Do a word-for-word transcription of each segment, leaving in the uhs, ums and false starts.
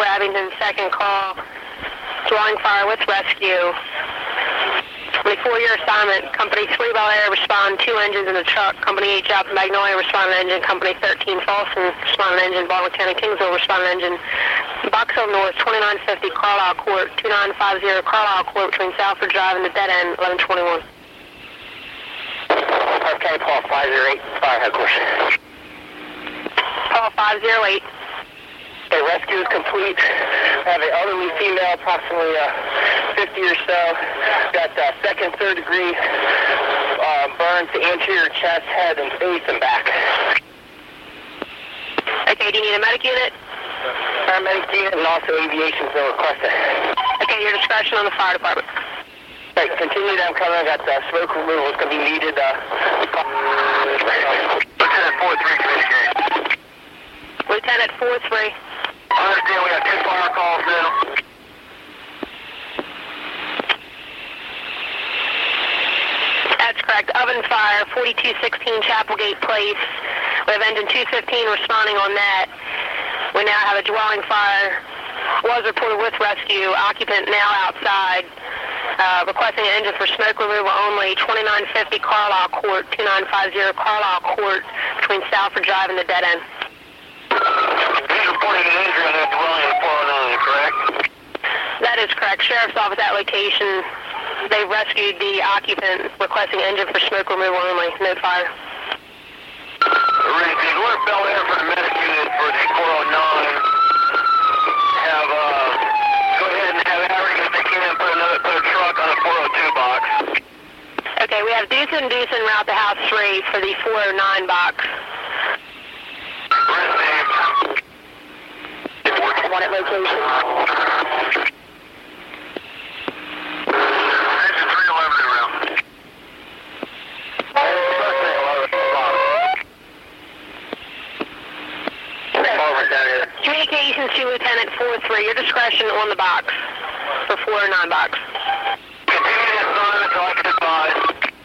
four Abington, second call. Dwelling fire with rescue. twenty-four, your assignment. Company three, Bel Air, respond, two engines in the truck. Company eight, Job, Magnolia, respond engine. Company thirteen, Folsom, respond engine. Baltimore County, Kingsville, respond engine. Box Hill North, twenty-nine fifty, Carlisle Court, two nine five zero, Carlisle Court, between Salford Drive and the dead end, eleven twenty-one. Okay, Paul five zero eight, fire headquarters. Paul five zero eight. Okay, rescue is complete. I have an elderly female, approximately uh, fifty or so. Got uh, second, third degree uh, burns to anterior chest, head, and face and back. Okay, do you need a medic unit? Paramedic unit and also aviation is requested. Okay, your discretion on the fire department. Okay, continue down coming. I got uh, smoke removal. It's going to be needed. Uh, Lieutenant four three, communication. Lieutenant four three. I understand we have two fire calls now. That's correct. Oven fire, forty-two sixteen Chapelgate Place. We have engine two fifteen responding on that. We now have a dwelling fire. Was reported with rescue. Occupant now outside. Uh, requesting an engine for smoke removal only. twenty-nine fifty Carlisle Court, two nine five zero Carlisle Court, between Salford Drive and the dead end. He's reporting an injury on that dwelling in four oh nine, correct? That is correct. Sheriff's office at location. They rescued the occupant, requesting engine for smoke removal only. No fire. Rick, did Lord Bel Air for the medic unit for the four oh nine have, uh, go ahead and have Harry, if they can, put another, put a truck on a four oh two box. Okay, we have Deucin Deucin route to house three for the four oh nine box. One at location. Engine three eleven around. Communications to Lieutenant four three. Your discretion on the box for four oh nine box. Continue to sign until I can advise.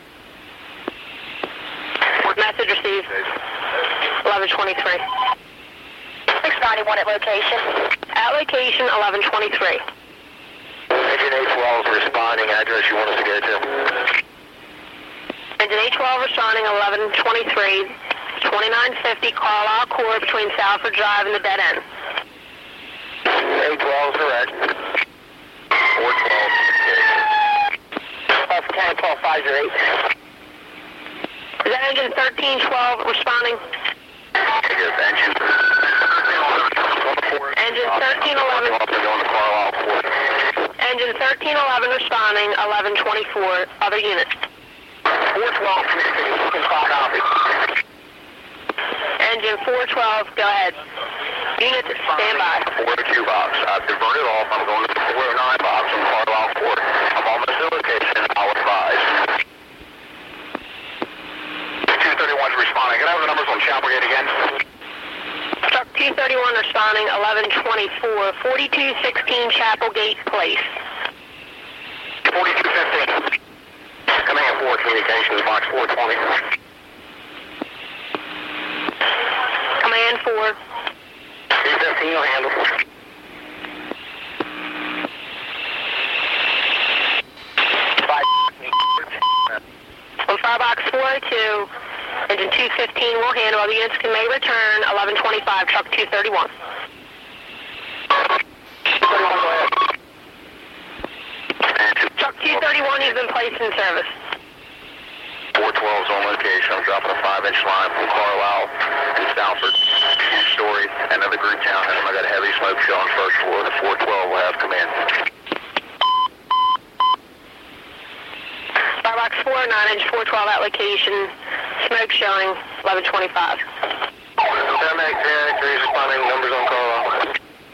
Message received. eleven twenty-three. six ninety-one at location. At location, eleven twenty-three. Engine eight twelve responding. Address you want us to go to? Engine eight twelve responding, eleven twenty-three. twenty-nine fifty Carlisle Court, between Salford Drive and the dead end. eight twelve correct. four twelve. Alpha ten, twelve five zero eight. Is that engine thirteen twelve responding? Yes, engine. Engine thirteen eleven. Engine thirteen eleven responding, eleven twenty-four. Other units. four twelve communication, five copy. Engine four twelve, go ahead. Units, stand by. four oh two box. I've diverted off. I'm going to the four oh nine box from Carlisle Court. I'm on the location. I'll advise. two thirty-one's responding. Can I have the numbers on Chapelgate again? Truck two thirty-one responding, eleven twenty-four. forty-two sixteen Chapelgate Place. forty-two fifteen. Command four communications, box four twenty. Command four. C fifteen will handle. Five. On Firebox four oh two, engine two fifteen will handle. Other units can may return, eleven twenty-five, truck two thirty-one. Truck two thirty-one has been placed in service. four twelve is on location. I'm dropping a five inch line from Carlisle to Salford. Two-story, another group townhouse. I got a heavy smoke show on first floor. The four twelve will have command. Firebox four oh nine, engine four twelve at location. Smoke showing, eleven twenty-five. Paramedic three responding. Numbers on Carlisle.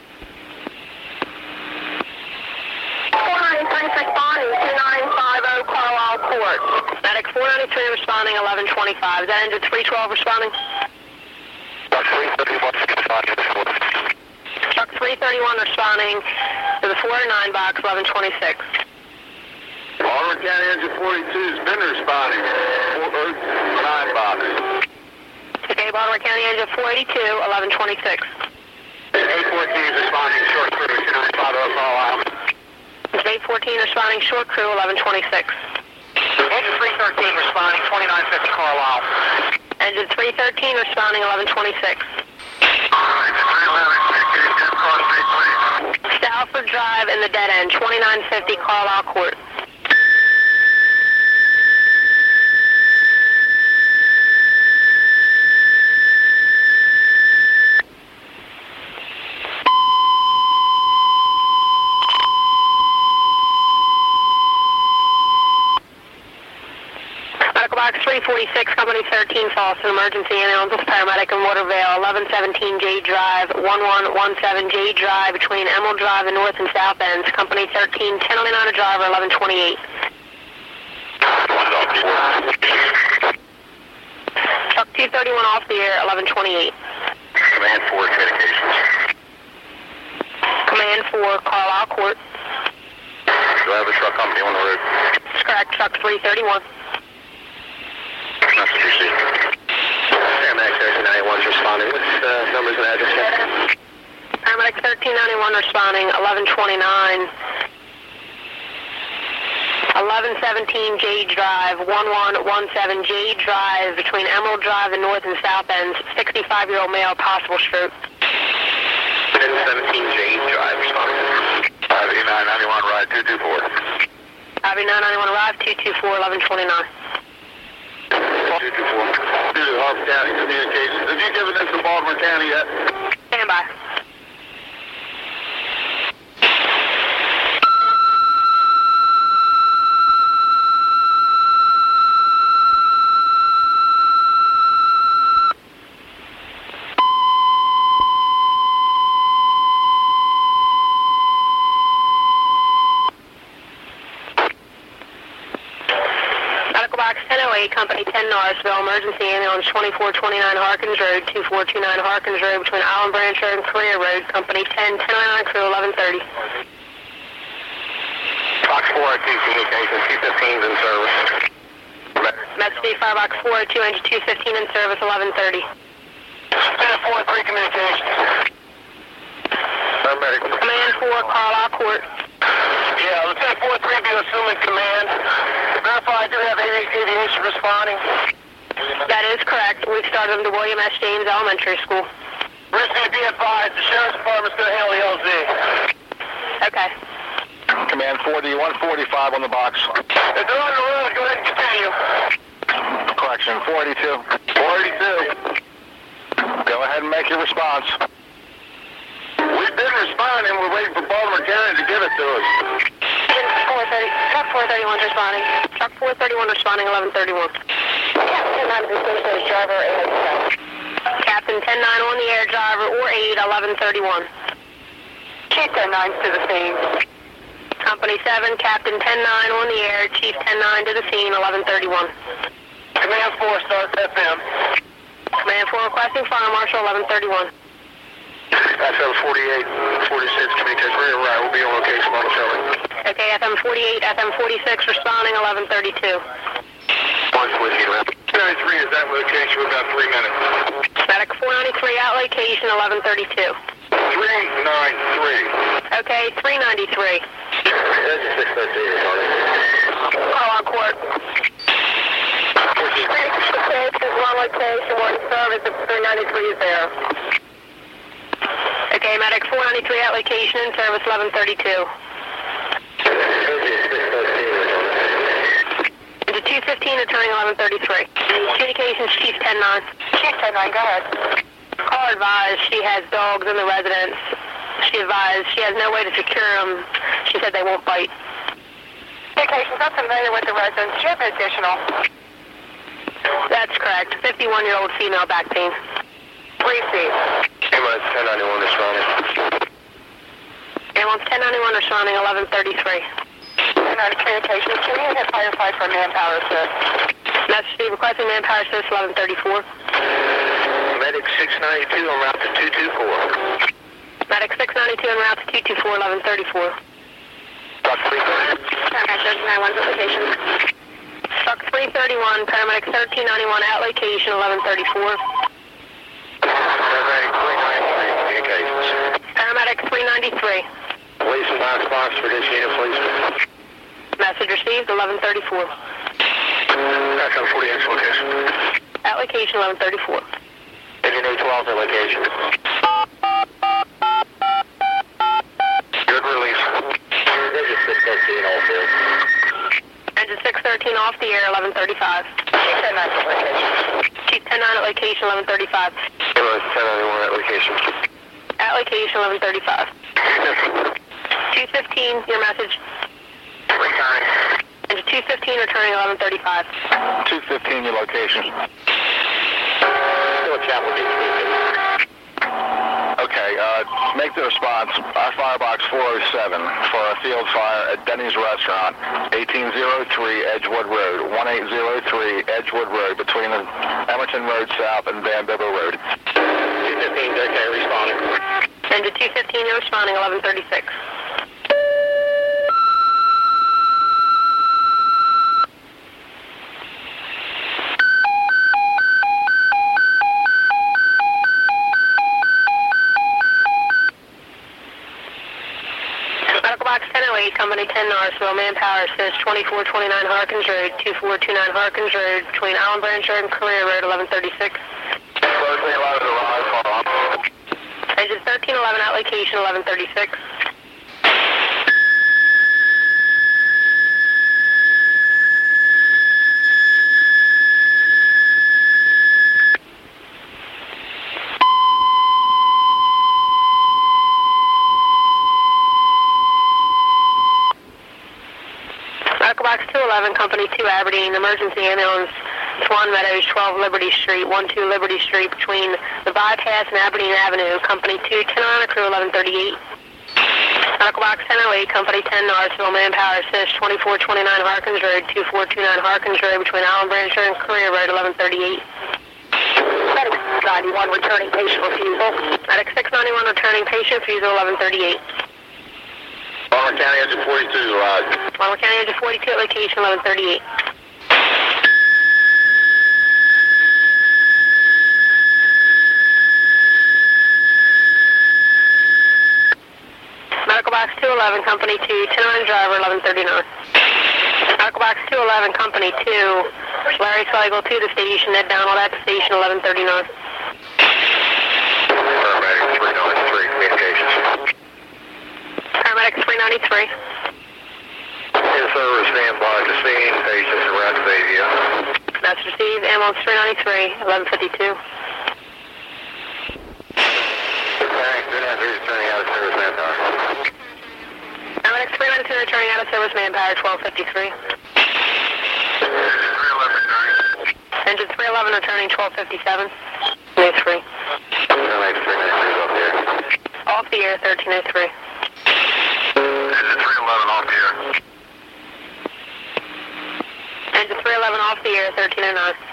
four ninety-three responding, two nine five zero Carlisle Court. Medic four ninety-three responding, eleven twenty-five. Is that engine three twelve responding? Truck three thirty-one responding to the four oh nine box, eleven twenty-six. Baltimore County engine forty-two has been responding. four oh nine box. Okay, Baltimore County engine four eighty-two, eleven twenty-six. Engine eight fourteen is responding short crew, two nine five zero, call out. eight fourteen responding short crew, eleven twenty-six. Engine three thirteen responding, twenty-nine fifty, call out. Engine three thirteen responding, eleven twenty-six. Stalford Drive in the dead end, twenty-nine fifty, Carlisle Court. Box three forty-six, Company thirteen, false, an emergency ambulance paramedic in Watervale, eleven seventeen J Drive, eleven seventeen J Drive, between Emerald Drive and North and South Ends, Company thirteen, ten oh nine a driver, eleven twenty-eight. Truck two thirty-one off the air, eleven twenty-eight. Command four, communications. Command four, Carlisle Court. Do I have a truck company on the road? That's correct, truck three thirty-one. Message received. Paramedic thirteen ninety-one is responding. What's the uh, numbers and address here? Paramedic thirteen ninety-one responding, eleven twenty-nine. eleven seventeen J Drive, eleven seventeen J Drive, between Emerald Drive and North and South Ends, sixty-five-year-old male, possible stroke. eleven seventeen J Drive, responding. I V nine ninety-one, ride two two four. I V nine ninety-one, arrive, two two four, eleven twenty-nine. two two four. This is Harper County Communications. Have you given this to Baltimore County yet? Stand by. Box ten oh eight, Company ten Norrisville, emergency ambulance twenty-four twenty-nine Harkins Road, two four two nine Harkins Road, between Allen Branch Road and Korea Road, Company ten, ten oh nine crew, eleven thirty. Box four oh two, communications, two fifteen is in service. Message Firebox four oh two, engine two fifteen in service, eleven thirty. Lieutenant four oh three, communications. Paramedic. Command four, Carlisle Court. Yeah, Lieutenant four oh three, be assuming command. Verify I do have aviation responding. That is correct. We've started them to William S. James Elementary School. Receive, be advised, the Sheriff's Department's going to handle the L Z. Okay. Command four D, one forty-five on the box. If they're on the road, go ahead and continue. Correction, four eighty-two. four eighty-two. Go ahead and make your response. We've been responding. We're waiting for Baltimore County to give it to us. four thirty, truck four thirty-one responding. Truck four thirty-one responding, eleven thirty-one. Captain nine driver, eight. Captain ten nine on the air, driver or aid, eleven thirty-one. Chief ten nine to the scene. Company seven, Captain ten nine on the air, Chief ten nine to the scene, eleven thirty-one. Command four, start F M. Command four requesting fire marshal, eleven thirty-one. F M forty-eight, forty-six, communications, ready to ride, we'll be on location momentarily. Okay, F M forty-eight, F M forty-six responding, eleven thirty-two. One with you, man. two ninety-three is that location for about three minutes. Medic four ninety-three at location, eleven thirty-two. three ninety-three. Okay, three ninety-three. That's six thirteen, responding. Call on court. One location, one service, if three ninety-three is there. Okay, Medic four ninety-three at location in service, eleven thirty-two. Into two fifteen, returning eleven thirty-three. Communications, Chief ten nine. Chief ten nine, go ahead. Call advised, she has dogs in the residence. She advised she has no way to secure them. She said they won't bite. Communications, I'm familiar with the residence. Do you have additional? That's correct. fifty-one-year-old female back pain. Receive. Ambulance ten ninety-one responding. Ambulance ten ninety-one responding, eleven thirty-three. ten ninety communications, can you hit firefight for manpower assist? Message Steve requesting manpower assist, eleven thirty-four. Medic six ninety-two en route to two two four. Medic six ninety-two en route to two two four, eleven thirty-four. Truck three thirty. Paramedic thirteen ninety-one location. Truck three thirty-one, Paramedic thirteen ninety-one at location, eleven thirty-four. Paramedic three ninety-three communications. Paramedic three ninety-three. Police and box box for this unit, please. Message received, eleven thirty-four. Back on forty-eight location. At location, eleven thirty-four. Engine eight twelve at location. Good release. Engine six thirteen off the air. Engine six thirteen off the air, eleven thirty-five. Chief ten nine at location. Chief ten nine at location, eleven thirty-five. Ambulance ten ninety-one at location. At location, eleven thirty-five. two fifteen, your message. Returning. Engine two fifteen, returning eleven thirty-five. two fifteen, your location. Still a Chapelgate. Okay, uh, make the response. Our firebox four oh seven for a field fire at Denny's Restaurant, eighteen oh three Edgewood Road, eighteen oh three Edgewood Road, between the Emerson Road South and Van Bibber Road. two fifteen, okay, responding. Engine two fifteen, you're responding, eleven thirty-six. Medical Box ten oh eight, Company ten Norrisville, manpower assist, twenty-four twenty-nine Harkins Road, two four two nine Harkins Road, between Allen Branch Road and Career Road, eleven thirty-six. thirteen eleven arrive, far on. Engine thirteen eleven at location, eleven thirty-six. Medical Box two eleven, Company two Aberdeen, emergency ambulance, Swan Meadows, twelve Liberty Street, one two Liberty Street, between the bypass and Aberdeen Avenue, Company two, ten on a crew, eleven thirty-eight. Medical Box ten oh eight, Company ten Norrisville, manpower assist, twenty-four twenty-nine Harkins Road, two four two nine Harkins Road, between Allen Branch Road and Career Road, eleven thirty-eight. Medic six ninety-one, returning patient refusal. Medic six ninety-one, returning patient refusal, eleven thirty-eight. Baltimore County, engine forty-two, arrive. Baltimore County, engine forty-two at location, eleven thirty-eight. Medical Box two eleven, Company two, ten on driver, eleven thirty-nine. Medical Box two eleven, Company two, Larry Slagle to the station, Ed Donald at the station, eleven thirty-nine. Paramedic three ninety-three, communications. Paramedic three ninety-three. In service, stand by to scene, patients around Batavia. Message received, ambulance three ninety-three, eleven fifty-two. Paramedic three ninety-three, returning out of service, manpower. Paramedic three ninety-three, returning out of service, manpower, twelve fifty-three. Engine three eleven, returning, twelve fifty-seven. No three. Paramedic three ninety-three, off the air. Off the air, thirteen oh three. Engine three eleven, off the air. Engine three eleven, off the air, thirteen oh nine.